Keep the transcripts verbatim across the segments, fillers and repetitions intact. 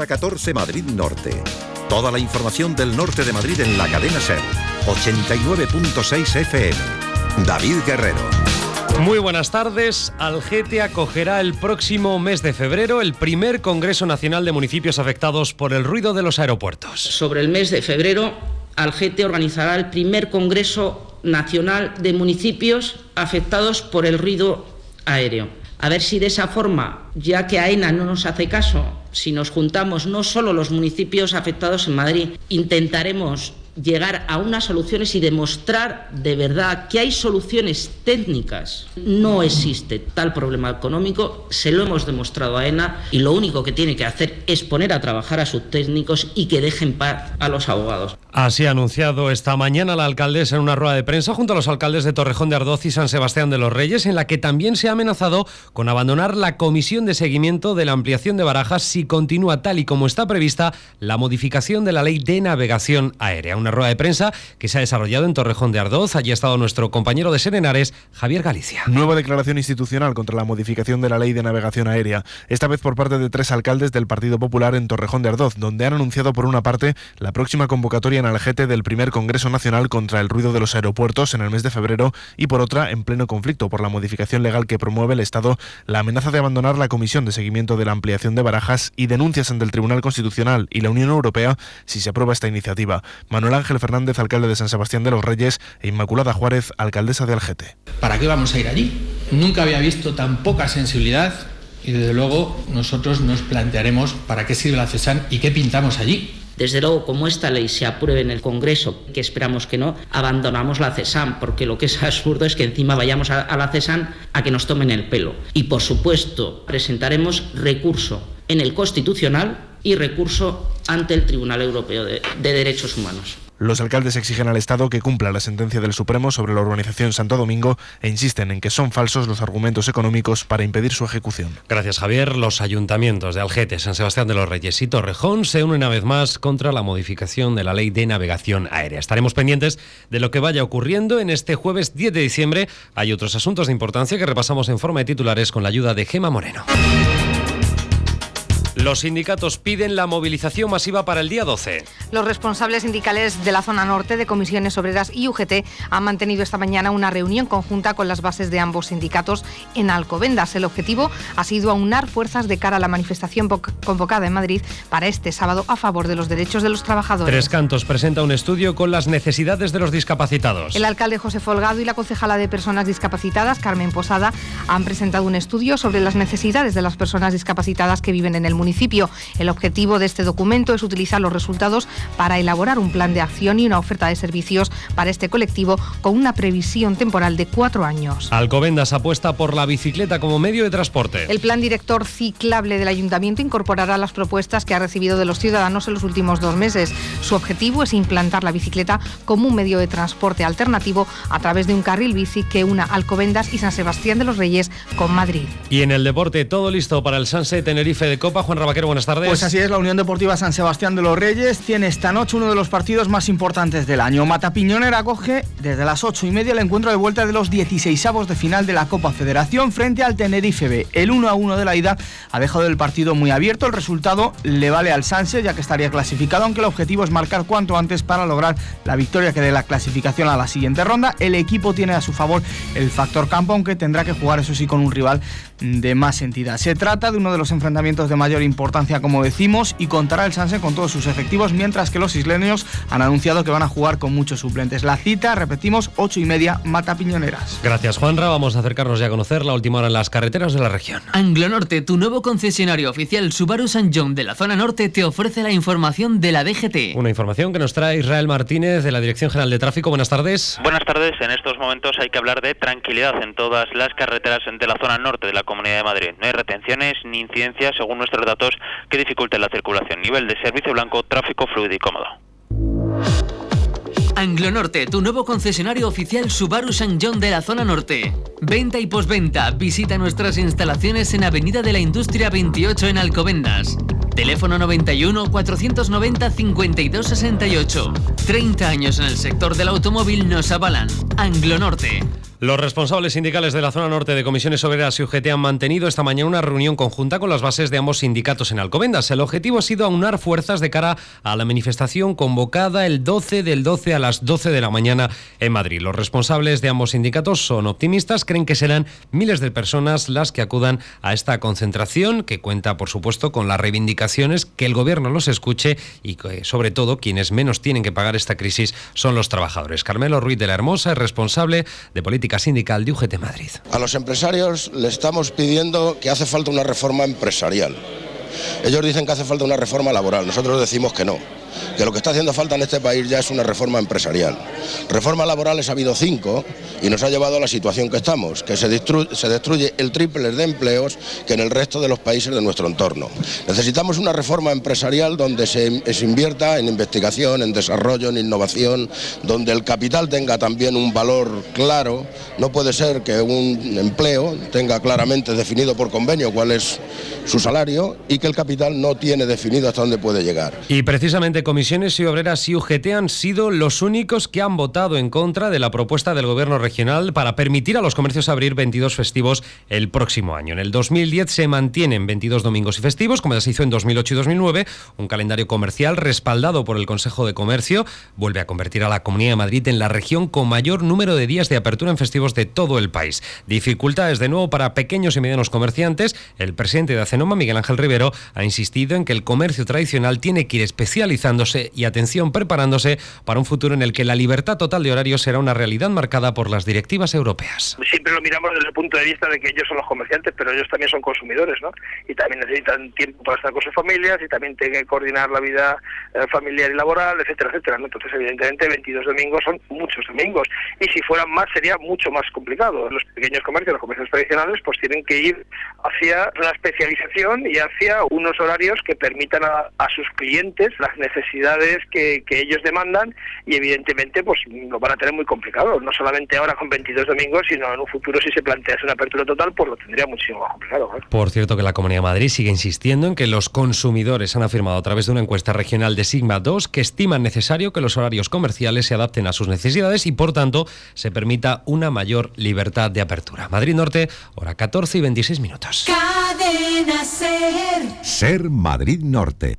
Avenida catorce, Madrid Norte. Toda la información del norte de Madrid en la cadena SER. ochenta y nueve punto seis F M. David Guerrero. Muy buenas tardes. Algete acogerá el próximo mes de febrero el primer Congreso Nacional de Municipios Afectados por el Ruido de los Aeropuertos. Sobre el mes de febrero, Algete organizará el primer Congreso Nacional de Municipios Afectados por el Ruido Aéreo. A ver si de esa forma, ya que AENA no nos hace caso, si nos juntamos no solo los municipios afectados en Madrid, intentaremos llegar a unas soluciones y demostrar de verdad que hay soluciones técnicas. No existe tal problema económico, se lo hemos demostrado a AENA y lo único que tiene que hacer es poner a trabajar a sus técnicos y que dejen paz a los abogados. Así ha anunciado esta mañana la alcaldesa en una rueda de prensa junto a los alcaldes de Torrejón de Ardoz y San Sebastián de los Reyes, en la que también se ha amenazado con abandonar la comisión de seguimiento de la ampliación de Barajas si continúa tal y como está prevista la modificación de la ley de navegación aérea. Una rueda de prensa que se ha desarrollado en Torrejón de Ardoz. Allí ha estado nuestro compañero de Serenares, Javier Galicia. Nueva declaración institucional contra la modificación de la ley de navegación aérea, esta vez por parte de tres alcaldes del Partido Popular en Torrejón de Ardoz, donde han anunciado por una parte la próxima convocatoria en Algete del primer Congreso Nacional contra el Ruido de los Aeropuertos en el mes de febrero y por otra, en pleno conflicto por la modificación legal que promueve el Estado, la amenaza de abandonar la comisión de seguimiento de la ampliación de Barajas y denuncias ante el Tribunal Constitucional y la Unión Europea si se aprueba esta iniciativa. Manuel Ángel Fernández, alcalde de San Sebastián de los Reyes, e Inmaculada Juárez, alcaldesa de Algete. ¿Para qué vamos a ir allí? Nunca había visto tan poca sensibilidad y desde luego nosotros nos plantearemos para qué sirve la CESAN y qué pintamos allí. Desde luego, como esta ley se apruebe en el Congreso, que esperamos que no, abandonamos la CESAN, porque lo que es absurdo es que encima vayamos a, a la CESAN a que nos tomen el pelo. Y por supuesto, presentaremos recurso en el Constitucional y recurso ante el Tribunal Europeo de, de Derechos Humanos. Los alcaldes exigen al Estado que cumpla la sentencia del Supremo sobre la urbanización Santo Domingo e insisten en que son falsos los argumentos económicos para impedir su ejecución. Gracias, Javier. Los ayuntamientos de Algete, San Sebastián de los Reyes y Torrejón se unen una vez más contra la modificación de la ley de navegación aérea. Estaremos pendientes de lo que vaya ocurriendo en este jueves diez de diciembre. Hay otros asuntos de importancia que repasamos en forma de titulares con la ayuda de Gema Moreno. Los sindicatos piden la movilización masiva para el día doce. Los responsables sindicales de la zona norte de Comisiones Obreras y U G T han mantenido esta mañana una reunión conjunta con las bases de ambos sindicatos en Alcobendas. El objetivo ha sido aunar fuerzas de cara a la manifestación convocada en Madrid para este sábado a favor de los derechos de los trabajadores. Tres Cantos presenta un estudio con las necesidades de los discapacitados. El alcalde José Folgado y la concejala de Personas Discapacitadas, Carmen Posada, han presentado un estudio sobre las necesidades de las personas discapacitadas que viven en el municipio. El objetivo de este documento es utilizar los resultados para elaborar un plan de acción y una oferta de servicios para este colectivo con una previsión temporal de cuatro años. Alcobendas apuesta por la bicicleta como medio de transporte. El plan director ciclable del Ayuntamiento incorporará las propuestas que ha recibido de los ciudadanos en los últimos dos meses. Su objetivo es implantar la bicicleta como un medio de transporte alternativo a través de un carril bici que una Alcobendas y San Sebastián de los Reyes con Madrid. Y en el deporte, todo listo para el Sanse Tenerife de Copa. Juan Rabaquero, buenas tardes. Pues así es, la Unión Deportiva San Sebastián de los Reyes tiene esta noche uno de los partidos más importantes del año. Matapiñonera acoge desde las ocho y media el encuentro de vuelta de los dieciseisavos de final de la Copa Federación frente al Tenerife B. El uno a uno de la ida ha dejado el partido muy abierto. El resultado le vale al Sanse, ya que estaría clasificado, aunque el objetivo es marcar cuanto antes para lograr la victoria que dé la clasificación a la siguiente ronda. El equipo tiene a su favor el factor campo, aunque tendrá que jugar, eso sí, con un rival de más entidad. Se trata de uno de los enfrentamientos de mayor importancia, como decimos, y contará el Sanse con todos sus efectivos, mientras que los isleños han anunciado que van a jugar con muchos suplentes. La cita, repetimos, ocho y media, Matapiñoneras. Gracias, Juanra. Vamos a acercarnos ya a conocer la última hora en las carreteras de la región. Anglonorte, tu nuevo concesionario oficial Subaru San John de la zona norte, te ofrece la información de la D G T. Una información que nos trae Israel Martínez de la Dirección General de Tráfico. Buenas tardes. Buenas tardes. En estos momentos hay que hablar de tranquilidad en todas las carreteras de la zona norte de la Comunidad de Madrid. No hay retenciones ni incidencias, según nuestros datos, que dificulten la circulación. Nivel de servicio blanco, tráfico fluido y cómodo. Anglonorte, tu nuevo concesionario oficial Subaru San John de la zona norte. Venta y postventa. Visita nuestras instalaciones en Avenida de la Industria veintiocho en Alcobendas. Teléfono noventa y uno, cuatrocientos noventa, cincuenta y dos sesenta y ocho. treinta años en el sector del automóvil nos avalan. Anglonorte. Los responsables sindicales de la zona norte de Comisiones Obreras y U G T han mantenido esta mañana una reunión conjunta con las bases de ambos sindicatos en Alcobendas. El objetivo ha sido aunar fuerzas de cara a la manifestación convocada el doce del doce a las doce de la mañana en Madrid. Los responsables de ambos sindicatos son optimistas, creen que serán miles de personas las que acudan a esta concentración, que cuenta, por supuesto, con las reivindicaciones, que el gobierno los escuche y que, sobre todo, quienes menos tienen que pagar esta crisis son los trabajadores. Carmelo Ruiz de la Hermosa es responsable de política sindical de U G T Madrid. A los empresarios le estamos pidiendo que hace falta una reforma empresarial. Ellos dicen que hace falta una reforma laboral, nosotros decimos que no, que lo que está haciendo falta en este país ya es una reforma empresarial. Reformas laborales ha habido cinco y nos ha llevado a la situación que estamos, que se destruye, se destruye el triple de empleos que en el resto de los países de nuestro entorno. Necesitamos una reforma empresarial donde se, se invierta en investigación, en desarrollo, en innovación, donde el capital tenga también un valor claro. No puede ser que un empleo tenga claramente definido por convenio cuál es su salario y que el capital no tiene definido hasta dónde puede llegar. Y precisamente Comisiones y Obreras y U G T han sido los únicos que han votado en contra de la propuesta del Gobierno regional para permitir a los comercios abrir veintidós festivos el próximo año. En el dos mil diez se mantienen veintidós domingos y festivos, como ya se hizo en dos mil ocho y dos mil nueve. Un calendario comercial respaldado por el Consejo de Comercio vuelve a convertir a la Comunidad de Madrid en la región con mayor número de días de apertura en festivos de todo el país. Dificultades de nuevo para pequeños y medianos comerciantes. El presidente de Acenoma, Miguel Ángel Rivero, ha insistido en que el comercio tradicional tiene que ir especializándose y, atención, preparándose para un futuro en el que la libertad total de horarios será una realidad marcada por las directivas europeas. Siempre lo miramos desde el punto de vista de que ellos son los comerciantes, pero ellos también son consumidores, ¿no? Y también necesitan tiempo para estar con sus familias y también tienen que coordinar la vida eh, familiar y laboral, etcétera, etcétera, ¿no? Entonces, evidentemente, veintidós domingos son muchos domingos. Y si fueran más, sería mucho más complicado. Los pequeños comercios, los comercios tradicionales, pues tienen que ir hacia la especialización y hacia unos horarios que permitan a, a sus clientes las necesidades que, que ellos demandan y evidentemente pues lo van a tener muy complicado, no solamente ahora con veintidós domingos, sino en un futuro si se plantease una apertura total pues lo tendría muchísimo más complicado, ¿eh? Por cierto, que la Comunidad de Madrid sigue insistiendo en que los consumidores han afirmado a través de una encuesta regional de Sigma dos que estiman necesario que los horarios comerciales se adapten a sus necesidades y por tanto se permita una mayor libertad de apertura. Madrid Norte, hora catorce y veintiséis minutos. Cadena Ser. Ser Madrid Norte.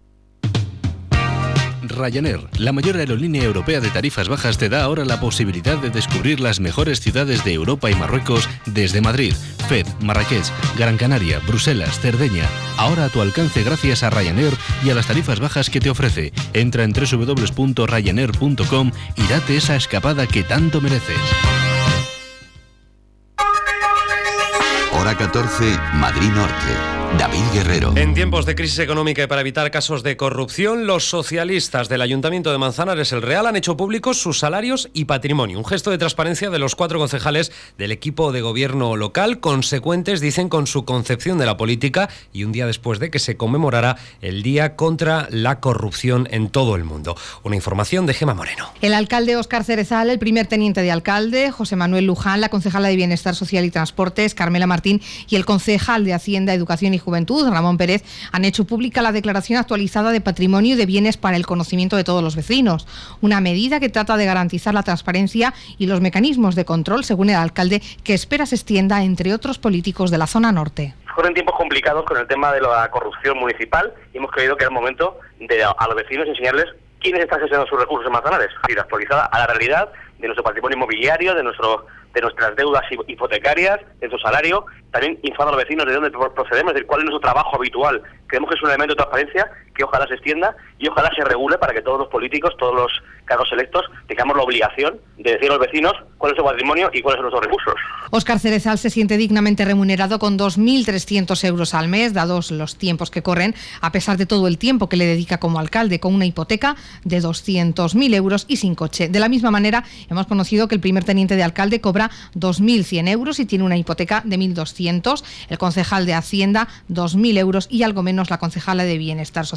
Ryanair, la mayor aerolínea europea de tarifas bajas, te da ahora la posibilidad de descubrir las mejores ciudades de Europa y Marruecos desde Madrid, Fez, Marrakech, Gran Canaria, Bruselas, Cerdeña. Ahora a tu alcance gracias a Ryanair y a las tarifas bajas que te ofrece. Entra en doble u doble u doble u punto ryanair punto com y date esa escapada que tanto mereces. Hora catorce, Madrid Norte. David Guerrero. En tiempos de crisis económica y para evitar casos de corrupción, los socialistas del Ayuntamiento de Manzanares el Real han hecho públicos sus salarios y patrimonio. Un gesto de transparencia de los cuatro concejales del equipo de gobierno local, consecuentes, dicen, con su concepción de la política y un día después de que se conmemorara el Día contra la Corrupción en todo el mundo. Una información de Gemma Moreno. El alcalde Óscar Cerezal, el primer teniente de alcalde, José Manuel Luján, la concejala de Bienestar Social y Transportes, Carmela Martín, y el concejal de Hacienda, Educación y Juventud, Ramón Pérez, han hecho pública la declaración actualizada de patrimonio y de bienes para el conocimiento de todos los vecinos. Una medida que trata de garantizar la transparencia y los mecanismos de control, según el alcalde, que espera se extienda entre otros políticos de la zona norte. Corren tiempos complicados con el tema de la corrupción municipal y hemos creído que era el momento de a los vecinos enseñarles quiénes están gestionando sus recursos en Manzanares, y actualizada a la realidad de nuestro patrimonio inmobiliario, de nuestro de nuestras deudas hipotecarias, de su salario. También informar a los vecinos de dónde procedemos, de cuál es nuestro trabajo habitual. Creemos que es un elemento de transparencia que ojalá se extienda y ojalá se regule para que todos los políticos, todos los cargos electos, tengamos la obligación de decir a los vecinos cuál es su patrimonio y cuáles son nuestros recursos. Óscar Cerezal se siente dignamente remunerado con dos mil trescientos euros al mes, dados los tiempos que corren, a pesar de todo el tiempo que le dedica como alcalde, con una hipoteca de doscientos mil euros y sin coche. De la misma manera, hemos conocido que el primer teniente de alcalde cobra dos mil cien euros y tiene una hipoteca de mil doscientos, el concejal de Hacienda dos mil euros y algo menos la concejala de Bienestar Social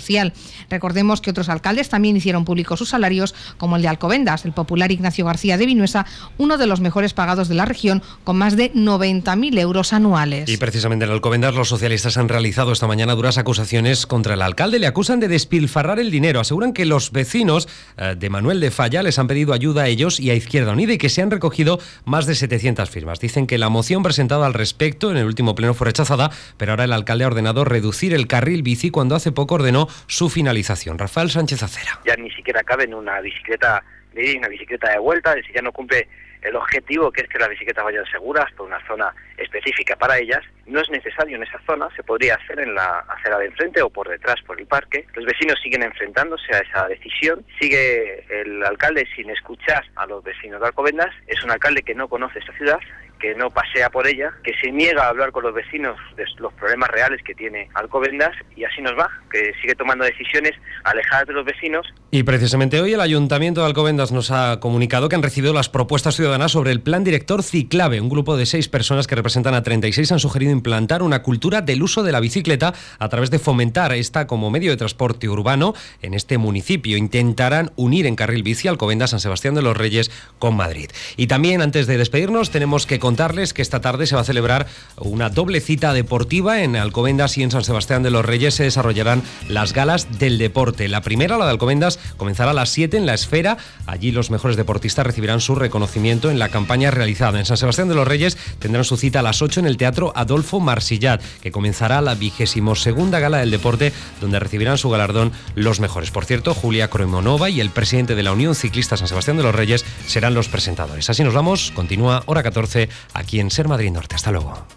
social. Recordemos que otros alcaldes también hicieron públicos sus salarios, como el de Alcobendas, el popular Ignacio García de Vinuesa, uno de los mejores pagados de la región, con más de noventa mil euros anuales. Y precisamente en Alcobendas los socialistas han realizado esta mañana duras acusaciones contra el alcalde. Le acusan de despilfarrar el dinero. Aseguran que los vecinos eh, de Manuel de Falla les han pedido ayuda a ellos y a Izquierda Unida y que se han recogido más de setecientas firmas. Dicen que la moción presentada al respecto en el último pleno fue rechazada, pero ahora el alcalde ha ordenado reducir el carril bici cuando hace poco ordenó su finalización. Rafael Sánchez Acera. Ya ni siquiera cabe en una bicicleta de ida y una bicicleta de vuelta, es decir, ya no cumple el objetivo, que es que las bicicletas vayan seguras por una zona específica para ellas. No es necesario en esa zona, se podría hacer en la acera de enfrente o por detrás, por el parque. Los vecinos siguen enfrentándose a esa decisión. Sigue el alcalde sin escuchar a los vecinos de Alcobendas. Es un alcalde que no conoce esta ciudad, que no pasea por ella, que se niega a hablar con los vecinos de los problemas reales que tiene Alcobendas, y así nos va, que sigue tomando decisiones alejadas de los vecinos. Y precisamente hoy el Ayuntamiento de Alcobendas nos ha comunicado que han recibido las propuestas ciudadanas sobre el Plan Director Ciclave. Un grupo de seis personas que representan a treinta y seis han sugerido implantar una cultura del uso de la bicicleta a través de fomentar esta como medio de transporte urbano en este municipio. Intentarán unir en carril bici Alcobendas, San Sebastián de los Reyes con Madrid. Y también, antes de despedirnos, tenemos que contarles que esta tarde se va a celebrar una doble cita deportiva. En Alcobendas y en San Sebastián de los Reyes se desarrollarán las galas del deporte. La primera, la de Alcobendas, comenzará a las siete en la Esfera. Allí los mejores deportistas recibirán su reconocimiento en la campaña realizada. En San Sebastián de los Reyes tendrán su cita a las ocho en el Teatro Adolfo Marsillat, que comenzará la vigésimo segunda gala del deporte, donde recibirán su galardón los mejores. Por cierto, Julia Kroimonova y el presidente de la Unión Ciclista San Sebastián de los Reyes serán los presentadores. Así nos vamos. Continúa Hora catorce aquí en Ser Madrid Norte. Hasta luego.